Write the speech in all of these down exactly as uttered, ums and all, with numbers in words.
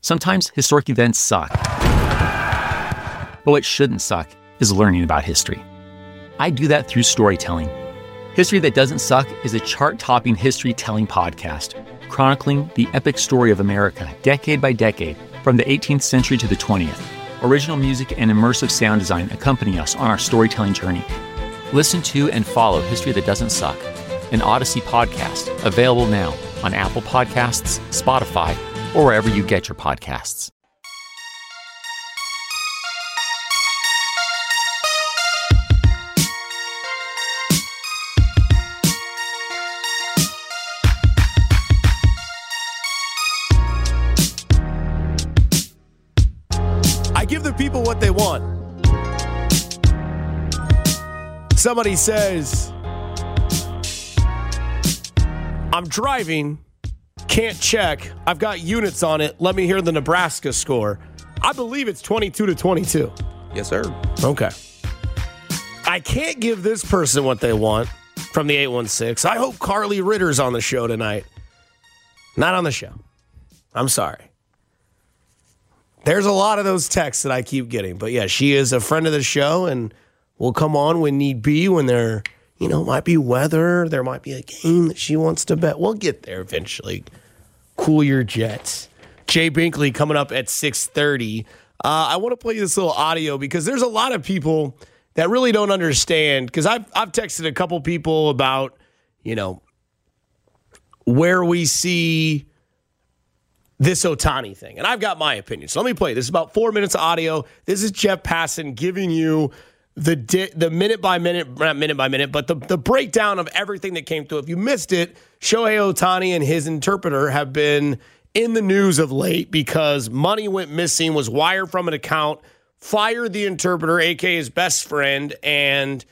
Sometimes historic events suck. But what shouldn't suck is learning about history. I do that through storytelling. History That Doesn't Suck is a chart-topping history-telling podcast, chronicling the epic story of America, decade by decade, from the eighteenth century to the twentieth. Original music and immersive sound design accompany us on our storytelling journey. Listen to and follow History That Doesn't Suck, an Odyssey podcast, available now on Apple Podcasts, Spotify, or wherever you get your podcasts. I give the people what they want. Somebody says, I'm driving, can't check. I've got units on it. Let me hear the Nebraska score. I believe it's twenty-two to twenty-two. Yes, sir. Okay. I can't give this person what they want from the eight one six. I hope Carly Ritter's on the show tonight. Not on the show. I'm sorry. There's a lot of those texts that I keep getting. But yeah, she is a friend of the show and will come on when need be, when there, you know, might be weather. There might be a game that she wants to bet. We'll get there eventually. Cool your jets. Jay Binkley coming up at six thirty. Uh, I want to play this little audio because there's a lot of people that really don't understand. Because I've, I've texted a couple people about, you know, where we see this Ohtani thing. And I've got my opinion. So let me play. This is about four minutes of audio. This is Jeff Passan giving you the di- the minute by minute, not minute by minute, but the, the breakdown of everything that came through. If you missed it, Shohei Ohtani and his interpreter have been in the news of late because money went missing, was wired from an account, fired the interpreter, a k a his best friend, and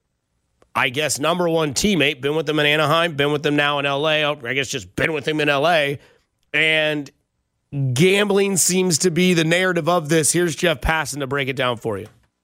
I guess number one teammate, been with them in Anaheim, been with them now in L A, I guess just been with him in L A, and gambling seems to be the narrative of this. Here's Jeff Passan to break it down for you.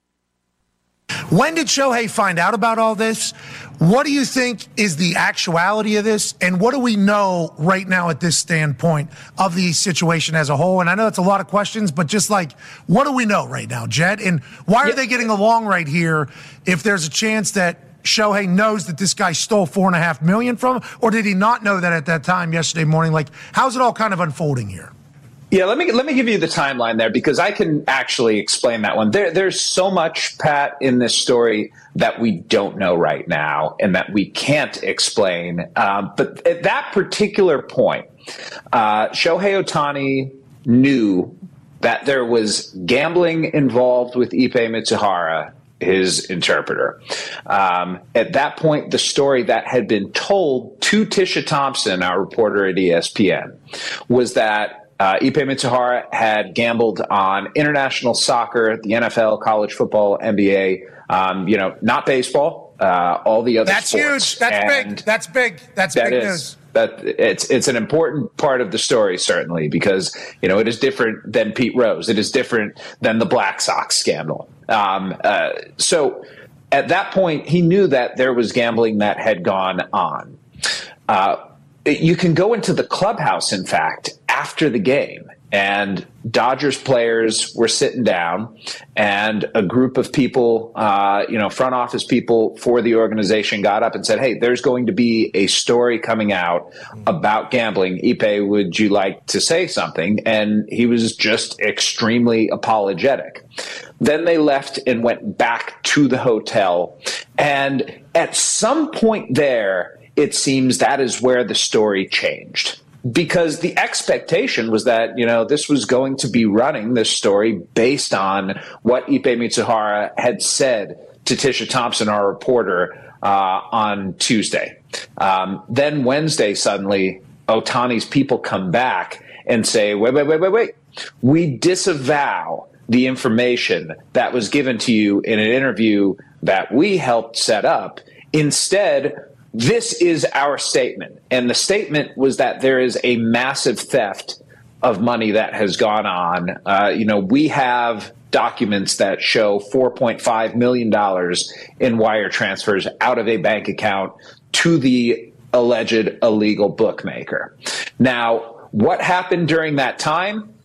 When did Shohei find out about all this? What do you think is the actuality of this? And what do we know right now at this standpoint of the situation as a whole? And I know it's a lot of questions, but just like, what do we know right now, Jed? And why are yeah. they getting along right here if there's a chance that Shohei knows that this guy stole four and a half million from him? Or did he not know that at that time yesterday morning? Like, how's it all kind of unfolding here? Yeah, let me let me give you the timeline there because I can actually explain that one. There, there's so much, Pat, in this story that we don't know right now and that we can't explain. Um, but at that particular point, uh, Shohei Ohtani knew that there was gambling involved with Ippei Mitsuhara, his interpreter. Um, at that point, the story that had been told to Tisha Thompson, our reporter at E S P N, was that Uh, Ippei Mitsuhara had gambled on international soccer, the N F L, college football, N B A, um, you know, not baseball, uh, all the other That's sports. huge. That's and big. That's big. That's that big is, news. That it's it's an important part of the story, certainly, because, you know, it is different than Pete Rose. It is different than the Black Sox scandal. Um, uh, so at that point, he knew that there was gambling that had gone on. Uh, you can go into the clubhouse, in fact, after the game, and Dodgers players were sitting down, and a group of people, uh, you know, front office people for the organization got up and said, hey, there's going to be a story coming out about gambling. Ippei, would you like to say something? And he was just extremely apologetic. Then they left and went back to the hotel. And at some point there, it seems that is where the story changed. Because the expectation was that, you know, this was going to be running this story based on what Ippei Mitsuhara had said to Tisha Thompson, our reporter, uh, on Tuesday. Um, then Wednesday, suddenly, Ohtani's people come back and say, wait, wait, wait, wait, wait. We disavow the information that was given to you in an interview that we helped set up. Instead, this is our statement. And the statement was that there is a massive theft of money that has gone on. Uh, you know, we have documents that show four point five million dollars in wire transfers out of a bank account to the alleged illegal bookmaker. Now, what happened during that time?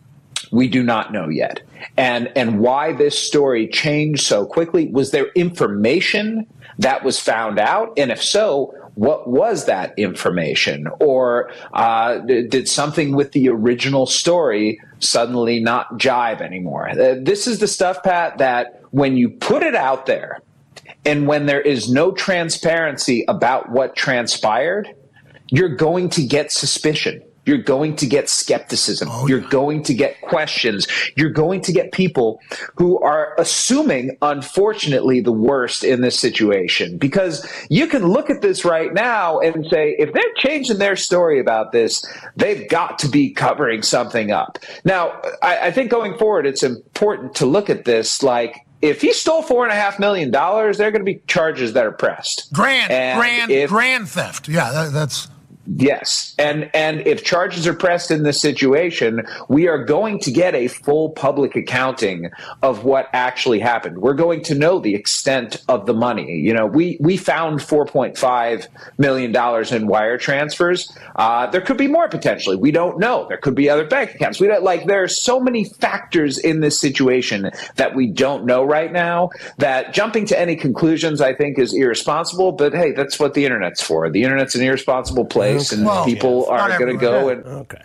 We do not know yet. And and why this story changed so quickly, was there information that was found out? And if so, what was that information? Or uh, did something with the original story suddenly not jive anymore? Uh, this is the stuff, Pat, that when you put it out there and when there is no transparency about what transpired, you're going to get suspicion. You're going to get skepticism. Oh, yeah. You're going to get questions. You're going to get people who are assuming, unfortunately, the worst in this situation. Because you can look at this right now and say, if they're changing their story about this, they've got to be covering something up. Now, I, I think going forward, it's important to look at this like, if he stole four and a half million dollars, there are going to be charges that are pressed. Grand, and grand, if, grand theft. Yeah, that, that's. Yes. And and if charges are pressed in this situation, we are going to get a full public accounting of what actually happened. We're going to know the extent of the money. You know, we, we found four point five million dollars in wire transfers. Uh, there could be more potentially. We don't know. There could be other bank accounts. We don't, like, there are so many factors in this situation that we don't know right now that jumping to any conclusions, I think, is irresponsible. But, hey, that's what the Internet's for. The Internet's an irresponsible place. And well, people yeah, are going to go and okay.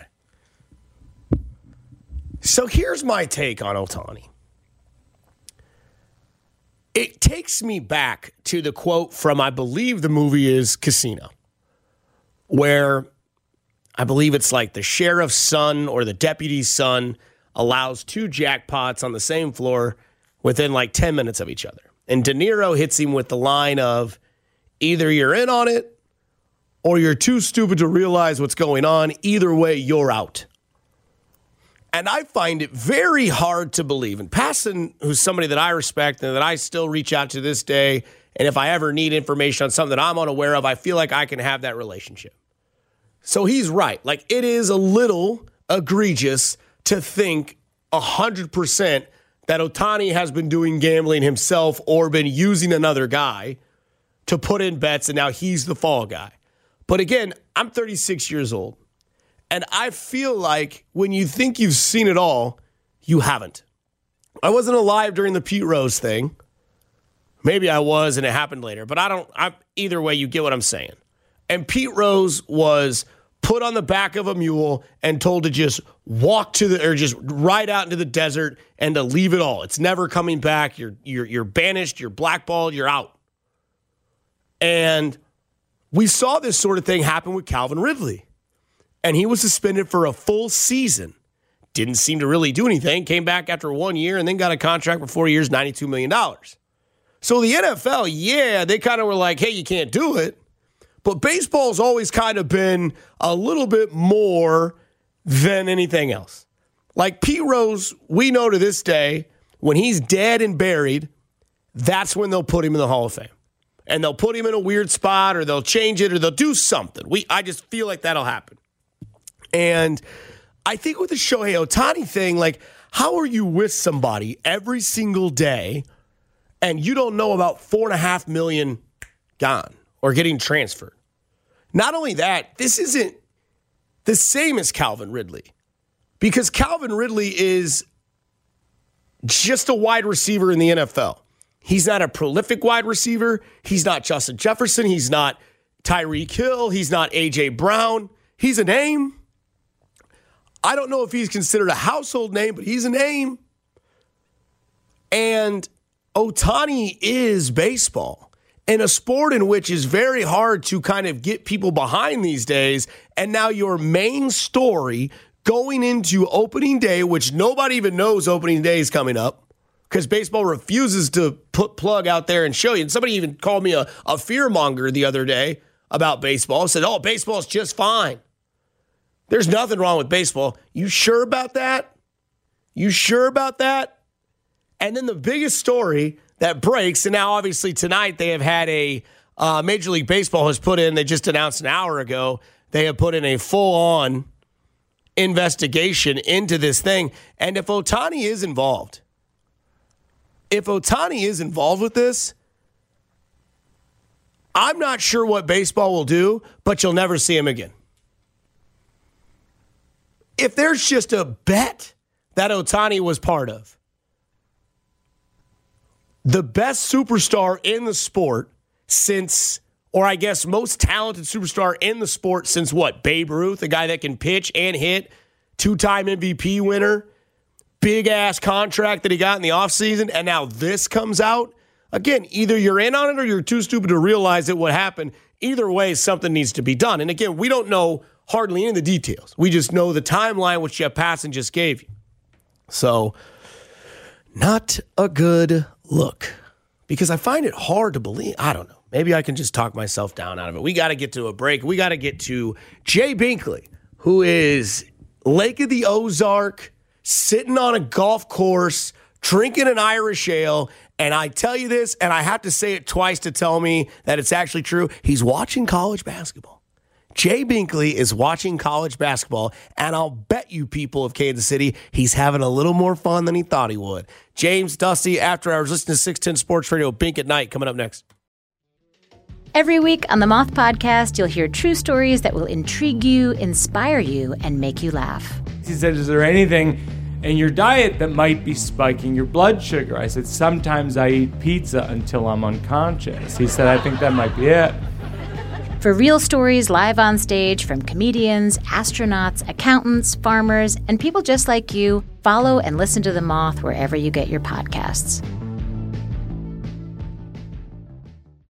So here's my take on Ohtani. It takes me back to the quote from, I believe the movie is Casino, where I believe it's like the sheriff's son or the deputy's son allows two jackpots on the same floor within like ten minutes of each other. And De Niro hits him with the line of, either you're in on it or you're too stupid to realize what's going on. Either way, you're out. And I find it very hard to believe. And Passan, who's somebody that I respect and that I still reach out to this day, and if I ever need information on something that I'm unaware of, I feel like I can have that relationship. So he's right. Like, it is a little egregious to think one hundred percent that Ohtani has been doing gambling himself or been using another guy to put in bets, and now he's the fall guy. But again, I'm thirty-six years old, and I feel like when you think you've seen it all, you haven't. I wasn't alive during the Pete Rose thing. Maybe I was, and it happened later, but I don't. I, either way, you get what I'm saying. And Pete Rose was put on the back of a mule and told to just walk to the, or just ride out into the desert and to leave it all. It's never coming back. You're you're you're banished. You're blackballed. You're out. And we saw this sort of thing happen with Calvin Ridley. And he was suspended for a full season. Didn't seem to really do anything. Came back after one year and then got a contract for four years, ninety-two million dollars. So the N F L, yeah, they kind of were like, hey, you can't do it. But baseball's always kind of been a little bit more than anything else. Like Pete Rose, we know to this day, when he's dead and buried, that's when they'll put him in the Hall of Fame. And they'll put him in a weird spot, or they'll change it, or they'll do something. We, I just feel like that'll happen. And I think with the Shohei Ohtani thing, like, how are you with somebody every single day and you don't know about four and a half million gone or getting transferred? Not only that, this isn't the same as Calvin Ridley, because Calvin Ridley is just a wide receiver in the N F L. He's not a prolific wide receiver. He's not Justin Jefferson. He's not Tyreek Hill. He's not A J Brown. He's a name. I don't know if he's considered a household name, but he's a name. And Ohtani is baseball, in a sport in which is very hard to kind of get people behind these days. And now your main story going into opening day, which nobody even knows opening day is coming up, because baseball refuses to put plug out there and show you. And somebody even called me a, a fear monger the other day about baseball. Said, oh, baseball's just fine. There's nothing wrong with baseball. You sure about that? You sure about that? And then the biggest story that breaks, and now obviously tonight they have had a, uh, Major League Baseball has put in, they just announced an hour ago, they have put in a full-on investigation into this thing. And if Ohtani is involved, If Ohtani is involved with this, I'm not sure what baseball will do, but you'll never see him again. If there's just a bet that Ohtani was part of. The best superstar in the sport since, or I guess most talented superstar in the sport since what? Babe Ruth, a guy that can pitch and hit, two-time M V P winner, big-ass contract that he got in the offseason, and now this comes out. Again, either you're in on it or you're too stupid to realize that what happened. Either way, something needs to be done. And again, we don't know hardly any of the details. We just know the timeline which Jeff Passan just gave you. So, not a good look. Because I find it hard to believe. I don't know. Maybe I can just talk myself down out of it. We got to get to a break. We got to get to Jay Binkley, who is Lake of the Ozark, sitting on a golf course, drinking an Irish ale. And I tell you this, and I have to say it twice to tell me that it's actually true. He's watching college basketball. Jay Binkley is watching college basketball, and I'll bet you people of Kansas City, he's having a little more fun than he thought he would. James, Dusty, after hours, listening to six ten Sports Radio, Bink at Night, coming up next. Every week on the Moth Podcast, you'll hear true stories that will intrigue you, inspire you, and make you laugh. He said, is there anything in your diet that might be spiking your blood sugar? I said, sometimes I eat pizza until I'm unconscious. He said, I think that might be it. For real stories live on stage from comedians, astronauts, accountants, farmers, and people just like you, follow and listen to The Moth wherever you get your podcasts.